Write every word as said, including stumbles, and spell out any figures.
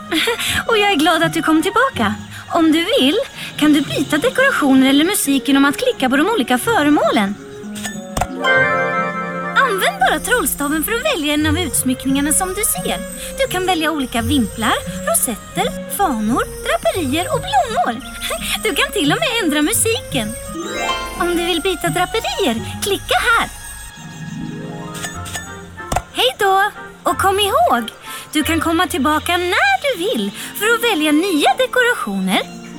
Och jag är glad att du kom tillbaka. Om du vill kan du byta dekorationer eller musik genom att klicka på de olika föremålen. Använd bara trollstaven för att välja en av utsmyckningarna som du ser. Du kan välja olika vimplar, rosetter, fanor, draperier och blommor. Du kan till och med ändra musiken. Om du vill byta draperier, klicka här. Hej då! Och kom ihåg, du kan komma tillbaka när du vill för att välja nya dekorationer